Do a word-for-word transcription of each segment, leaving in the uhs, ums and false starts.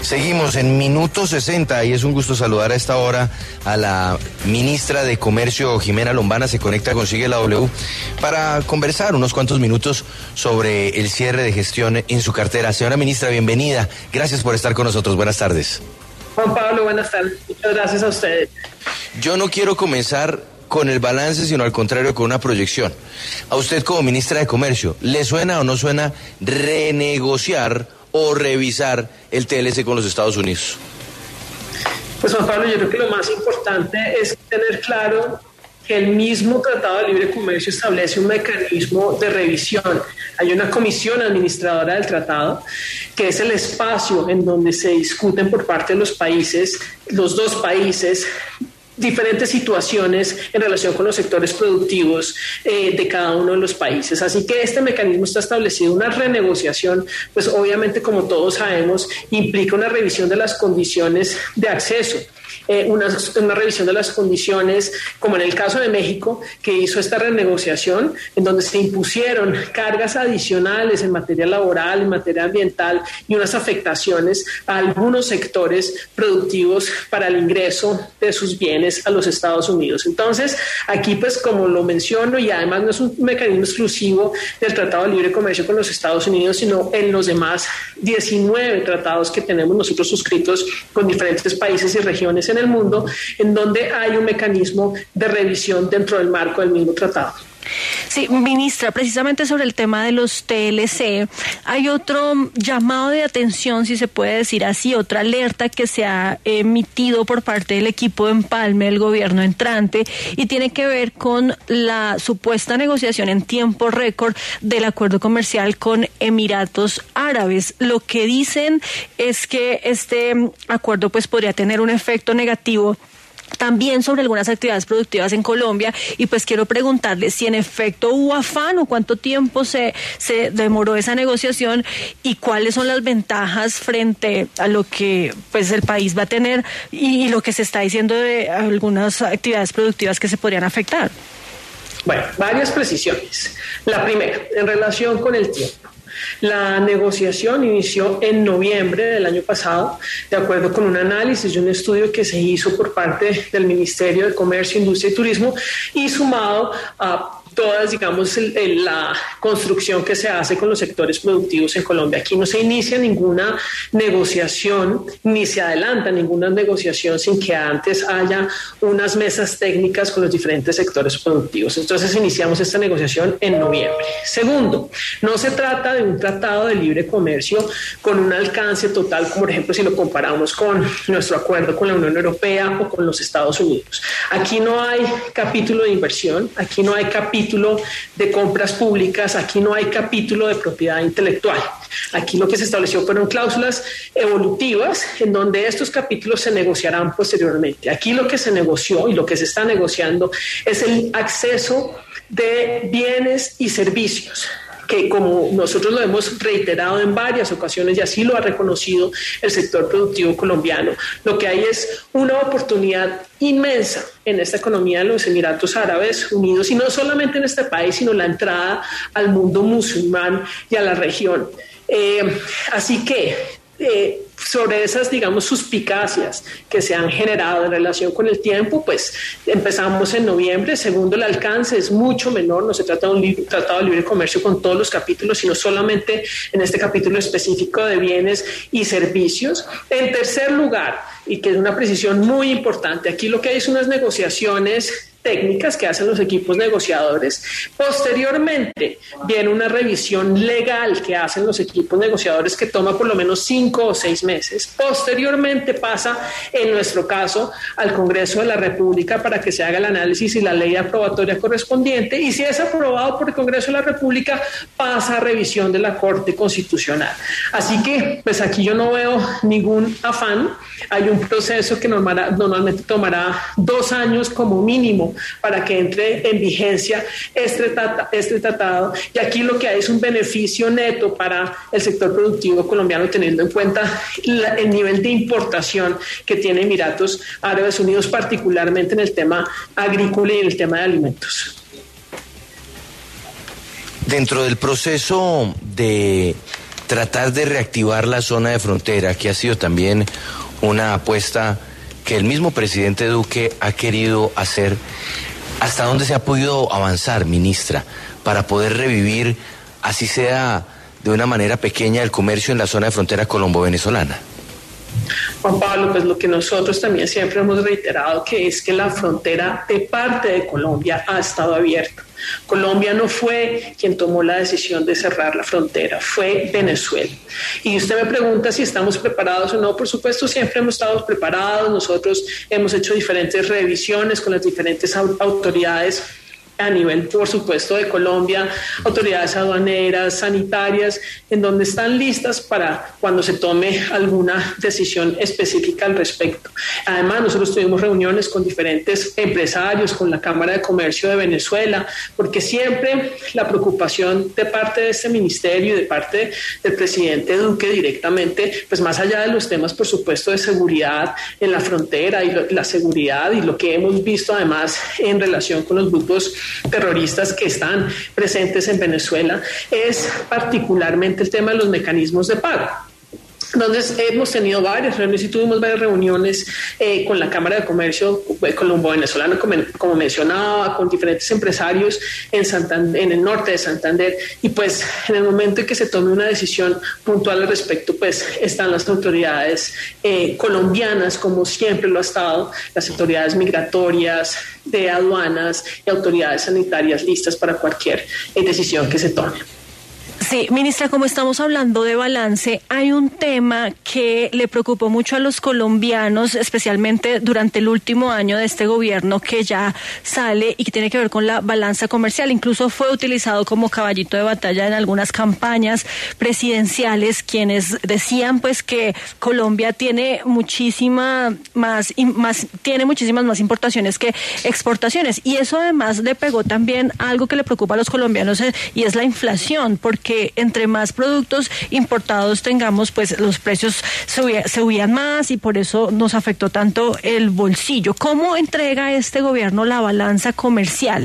Seguimos en Minuto sesenta y es un gusto saludar a esta hora a la ministra de Comercio, Jimena Lombana. Se conecta con Sigue la W para conversar unos cuantos minutos sobre el cierre de gestión en su cartera. Señora ministra, bienvenida. Gracias por estar con nosotros. Buenas tardes. Juan Pablo, buenas tardes. Muchas gracias a ustedes. Yo no quiero comenzar con el balance, sino al contrario, con una proyección. A usted como ministra de Comercio, ¿le suena o no suena renegociar o revisar el T L C con los Estados Unidos? Pues Juan Pablo, yo creo que lo más importante es tener claro que el mismo Tratado de Libre Comercio establece un mecanismo de revisión. Hay una comisión administradora del tratado, que es el espacio en donde se discuten por parte de los países, los dos países, diferentes situaciones en relación con los sectores productivos eh, de cada uno de los países. Así que este mecanismo está establecido. Una renegociación, pues obviamente, como todos sabemos, implica una revisión de las condiciones de acceso. Eh, una, una revisión de las condiciones, como en el caso de México, que hizo esta renegociación, en donde se impusieron cargas adicionales en materia laboral, en materia ambiental y unas afectaciones a algunos sectores productivos para el ingreso de sus bienes a los Estados Unidos. Entonces, aquí, pues, como lo menciono, y además no es un mecanismo exclusivo del Tratado de Libre Comercio con los Estados Unidos, sino en los demás diecinueve tratados que tenemos nosotros suscritos con diferentes países y regiones en el mundo, en donde hay un mecanismo de revisión dentro del marco del mismo tratado. Sí, ministra, precisamente sobre el tema de los T L C, hay otro llamado de atención, si se puede decir así, otra alerta que se ha emitido por parte del equipo de empalme del gobierno entrante y tiene que ver con la supuesta negociación en tiempo récord del acuerdo comercial con Emiratos Árabes. Lo que dicen es que este acuerdo pues podría tener un efecto negativo también sobre algunas actividades productivas en Colombia, y pues quiero preguntarle si en efecto hubo afán o cuánto tiempo se, se demoró esa negociación y cuáles son las ventajas frente a lo que pues el país va a tener y, y lo que se está diciendo de algunas actividades productivas que se podrían afectar. Bueno, varias precisiones. La primera, en relación con el tiempo. La negociación inició en noviembre del año pasado, de acuerdo con un análisis y un estudio que se hizo por parte del Ministerio de Comercio, Industria y Turismo, y sumado a todas, digamos, el, el, la construcción que se hace con los sectores productivos en Colombia. Aquí no se inicia ninguna negociación, ni se adelanta ninguna negociación sin que antes haya unas mesas técnicas con los diferentes sectores productivos. Entonces iniciamos esta negociación en noviembre. Segundo, no se trata de un tratado de libre comercio con un alcance total, como por ejemplo si lo comparamos con nuestro acuerdo con la Unión Europea o con los Estados Unidos. Aquí no hay capítulo de inversión, aquí no hay capítulo de compras públicas, aquí no hay capítulo de propiedad intelectual. Aquí lo que se estableció fueron cláusulas evolutivas en donde estos capítulos se negociarán posteriormente. Aquí lo que se negoció y lo que se está negociando es el acceso de bienes y servicios, que como nosotros lo hemos reiterado en varias ocasiones y así lo ha reconocido el sector productivo colombiano, lo que hay es una oportunidad inmensa en esta economía de los Emiratos Árabes Unidos, y no solamente en este país, sino la entrada al mundo musulmán y a la región. Eh, así que Eh, sobre esas, digamos, suspicacias que se han generado en relación con el tiempo, pues empezamos en noviembre. Segundo, el alcance es mucho menor, no se trata de un li- tratado de libre comercio con todos los capítulos, sino solamente en este capítulo específico de bienes y servicios. En tercer lugar, y que es una precisión muy importante, aquí lo que hay es unas negociaciones técnicas que hacen los equipos negociadores. Posteriormente viene una revisión legal que hacen los equipos negociadores que toma por lo menos cinco o seis meses. Posteriormente pasa, en nuestro caso, al Congreso de la República para que se haga el análisis y la ley aprobatoria correspondiente, y si es aprobado por el Congreso de la República pasa a revisión de la Corte Constitucional. Así que pues aquí yo no veo ningún afán. Hay un proceso que normal, normalmente tomará dos años como mínimo para que entre en vigencia este, trata, este tratado, y aquí lo que hay es un beneficio neto para el sector productivo colombiano, teniendo en cuenta la, el nivel de importación que tiene Emiratos Árabes Unidos, particularmente en el tema agrícola y en el tema de alimentos. Dentro del proceso de tratar de reactivar la zona de frontera, que ha sido también una apuesta que el mismo presidente Duque ha querido hacer. ¿Hasta dónde se ha podido avanzar, ministra, para poder revivir, así sea de una manera pequeña, el comercio en la zona de frontera colombo-venezolana? Juan Pablo, pues lo que nosotros también siempre hemos reiterado, que es que la frontera de parte de Colombia ha estado abierta. Colombia no fue quien tomó la decisión de cerrar la frontera, fue Venezuela. Y usted me pregunta si estamos preparados o no. Por supuesto, siempre hemos estado preparados. Nosotros hemos hecho diferentes revisiones con las diferentes autoridades a nivel, por supuesto, de Colombia, autoridades aduaneras, sanitarias, en donde están listas para cuando se tome alguna decisión específica al respecto. Además, nosotros tuvimos reuniones con diferentes empresarios, con la Cámara de Comercio de Venezuela, porque siempre la preocupación de parte de este ministerio y de parte del presidente Duque directamente, pues más allá de los temas, por supuesto, de seguridad en la frontera y lo, la seguridad y lo que hemos visto además en relación con los grupos terroristas que están presentes en Venezuela, es particularmente el tema de los mecanismos de pago. Entonces hemos tenido varias reuniones y tuvimos varias reuniones eh, con la Cámara de Comercio eh, colombo-venezolana, como, como mencionaba, con diferentes empresarios en, Santander, en el norte de Santander, y pues en el momento en que se tome una decisión puntual al respecto, pues están las autoridades eh, colombianas, como siempre lo ha estado, las autoridades migratorias, de aduanas y autoridades sanitarias listas para cualquier eh, decisión que se tome. Sí, ministra, como estamos hablando de balance, hay un tema que le preocupó mucho a los colombianos, especialmente durante el último año de este gobierno que ya sale y que tiene que ver con la balanza comercial. Incluso fue utilizado como caballito de batalla en algunas campañas presidenciales, quienes decían pues que Colombia tiene muchísima más, más tiene muchísimas más importaciones que exportaciones, y eso además le pegó también a algo que le preocupa a los colombianos, y es la inflación, porque que entre más productos importados tengamos, pues los precios subían, subían más, y por eso nos afectó tanto el bolsillo. ¿Cómo entrega este gobierno la balanza comercial?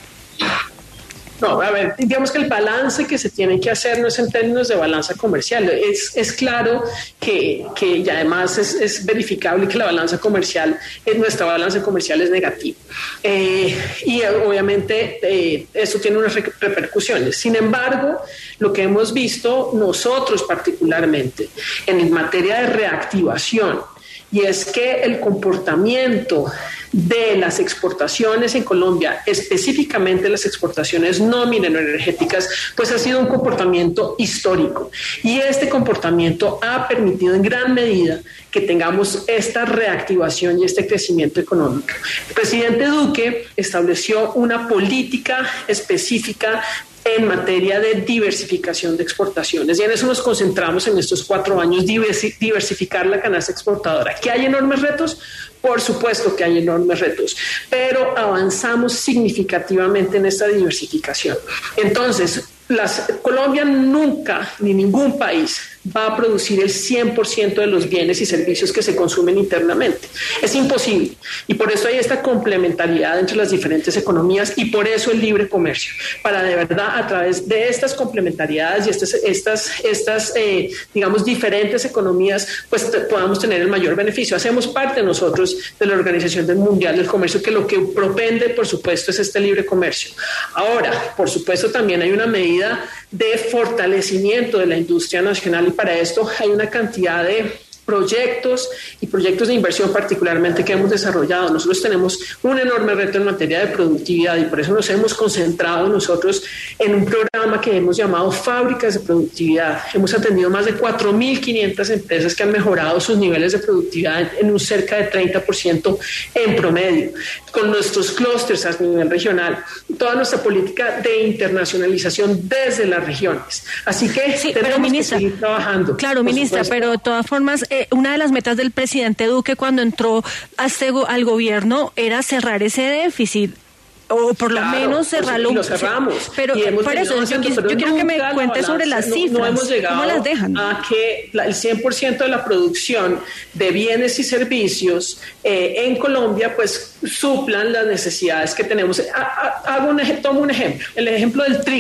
No, a ver, digamos que el balance que se tiene que hacer no es en términos de balanza comercial. Es, es claro que, que y además es, es verificable que la balanza comercial, nuestra balanza comercial es negativa. Eh, y obviamente eh, eso tiene unas repercusiones. Sin embargo, lo que hemos visto nosotros particularmente en materia de reactivación, y es que el comportamiento de las exportaciones en Colombia, específicamente las exportaciones no mineroenergéticas, pues ha sido un comportamiento histórico. Y este comportamiento ha permitido en gran medida que tengamos esta reactivación y este crecimiento económico. El presidente Duque estableció una política específica en materia de diversificación de exportaciones, y en eso nos concentramos en estos cuatro años, diversificar la canasta exportadora. ¿Que hay enormes retos? Por supuesto que hay enormes retos, pero avanzamos significativamente en esta diversificación. Entonces, las, Colombia nunca, ni ningún país, va a producir el cien por ciento de los bienes y servicios que se consumen internamente. Es imposible. Y por eso hay esta complementariedad entre las diferentes economías, y por eso el libre comercio, para de verdad a través de estas complementariedades y estas, estas, estas eh, digamos, diferentes economías, pues te, podamos tener el mayor beneficio. Hacemos parte nosotros de la Organización Mundial del Comercio, que lo que propende, por supuesto, es este libre comercio. Ahora, por supuesto, también hay una medida de fortalecimiento de la industria nacional, y para esto hay una cantidad de proyectos y proyectos de inversión particularmente que hemos desarrollado. Nosotros tenemos un enorme reto en materia de productividad, y por eso nos hemos concentrado nosotros en un programa que hemos llamado Fábricas de Productividad. Hemos atendido más de cuatro mil quinientas empresas que han mejorado sus niveles de productividad en un cerca de treinta por ciento en promedio, con nuestros clústeres a nivel regional, toda nuestra política de internacionalización desde las regiones. Así que sí, tenemos pero, ministra, que seguir trabajando. Claro, ministra, supuesto. Pero de todas formas, eh, una de las metas del presidente Duque cuando entró a este, al gobierno era cerrar ese déficit, o por claro, lo menos cerrarlo. Pues, lo cerramos. Pero por eso yo, haciendo, yo, pero yo quiero que me cuente sobre las no, cifras. No hemos llegado ¿Cómo las dejan? A que la, el cien por ciento de la producción de bienes y servicios eh, en Colombia pues suplan las necesidades que tenemos. Hago un, tomo un ejemplo, el ejemplo del trigo.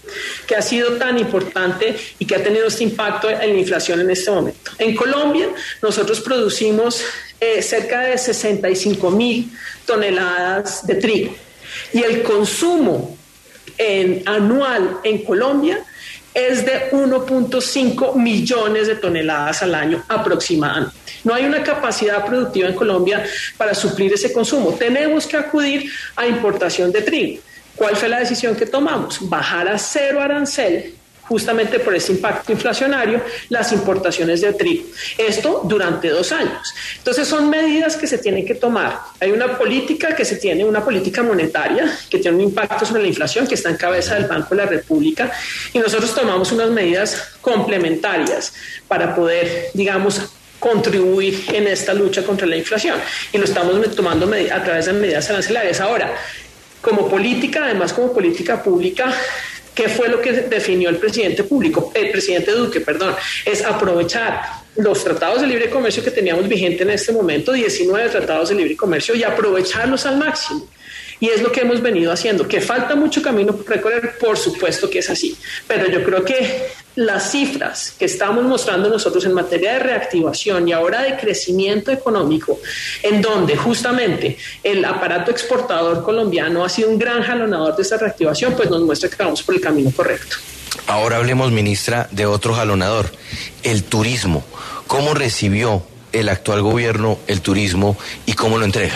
que ha sido tan importante y que ha tenido este impacto en la inflación en este momento. En Colombia, nosotros producimos eh, cerca de sesenta y cinco mil toneladas de trigo y el consumo en, anual en Colombia es de uno punto cinco millones de toneladas al año aproximadamente. No hay una capacidad productiva en Colombia para suplir ese consumo. Tenemos que acudir a importación de trigo. ¿Cuál fue la decisión que tomamos? Bajar a cero arancel, justamente por ese impacto inflacionario, las importaciones de trigo. Esto durante dos años. Entonces son medidas que se tienen que tomar. Hay una política que se tiene, una política monetaria que tiene un impacto sobre la inflación que está en cabeza del Banco de la República y nosotros tomamos unas medidas complementarias para poder, digamos, contribuir en esta lucha contra la inflación y lo estamos tomando a través de medidas arancelarias. Ahora, como política, además como política pública, ¿qué fue lo que definió el presidente público, el presidente Duque, perdón? Es aprovechar los tratados de libre comercio que teníamos vigente en este momento, diecinueve tratados de libre comercio, y aprovecharlos al máximo. Y es lo que hemos venido haciendo. Que falta mucho camino por recorrer, por supuesto que es así. Pero yo creo que las cifras que estamos mostrando nosotros en materia de reactivación y ahora de crecimiento económico, en donde justamente el aparato exportador colombiano ha sido un gran jalonador de esta reactivación, pues nos muestra que vamos por el camino correcto. Ahora hablemos, ministra, de otro jalonador, el turismo. ¿Cómo recibió el actual gobierno el turismo y cómo lo entrega?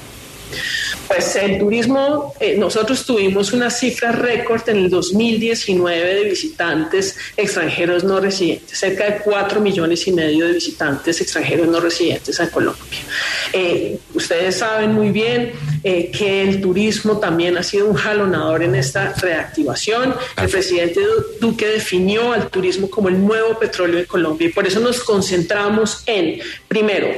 Pues el turismo, eh, nosotros tuvimos una cifra récord en el dos mil diecinueve de visitantes extranjeros no residentes, cerca de cuatro millones y medio de visitantes extranjeros no residentes en Colombia. Eh, ustedes saben muy bien eh, que el turismo también ha sido un jalonador en esta reactivación. El presidente Duque definió al turismo como el nuevo petróleo de Colombia y por eso nos concentramos en, primero,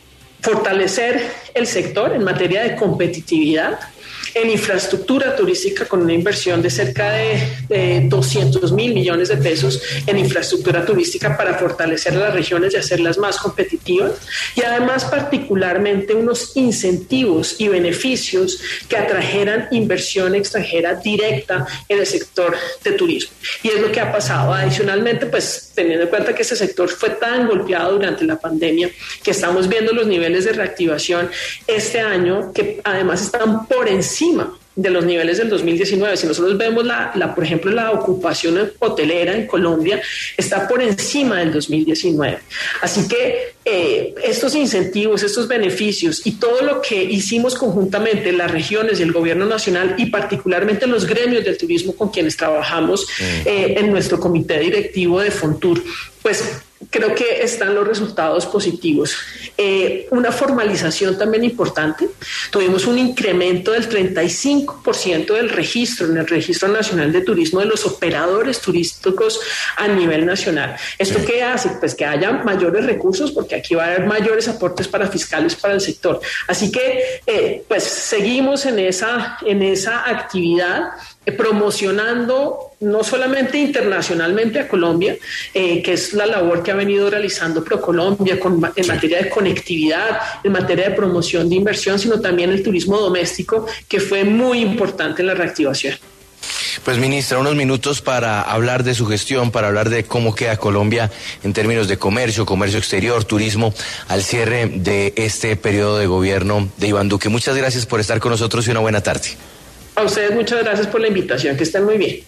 fortalecer el sector en materia de competitividad, en infraestructura turística con una inversión de cerca de, de doscientos mil millones de pesos en infraestructura turística para fortalecer las regiones y hacerlas más competitivas y además particularmente unos incentivos y beneficios que atrajeran inversión extranjera directa en el sector de turismo. Y es lo que ha pasado. Adicionalmente, pues teniendo en cuenta que este sector fue tan golpeado durante la pandemia que estamos viendo los niveles de reactivación este año que además están por encima de los niveles del dos mil diecinueve. Si nosotros vemos, la, la, por ejemplo, la ocupación hotelera en Colombia está por encima del dos mil diecinueve. Así que eh, estos incentivos, estos beneficios y todo lo que hicimos conjuntamente en las regiones y el gobierno nacional y particularmente los gremios del turismo con quienes trabajamos eh, en nuestro comité directivo de Fontur, pues creo que están los resultados positivos. Eh, una formalización también importante. Tuvimos un incremento del treinta y cinco por ciento del registro en el Registro Nacional de Turismo de los operadores turísticos a nivel nacional. ¿Esto qué hace? Pues que haya mayores recursos porque aquí va a haber mayores aportes para fiscales para el sector. Así que eh, pues seguimos en esa, en esa actividad eh, promocionando no solamente internacionalmente a Colombia, eh, que es la labor que ha venido realizando ProColombia con, en materia de conectividad, en materia de promoción de inversión, sino también el turismo doméstico, que fue muy importante en la reactivación. Pues, ministra, unos minutos para hablar de su gestión, para hablar de cómo queda Colombia en términos de comercio, comercio exterior, turismo, al cierre de este periodo de gobierno de Iván Duque. Muchas gracias por estar con nosotros y una buena tarde. A ustedes muchas gracias por la invitación, que estén muy bien.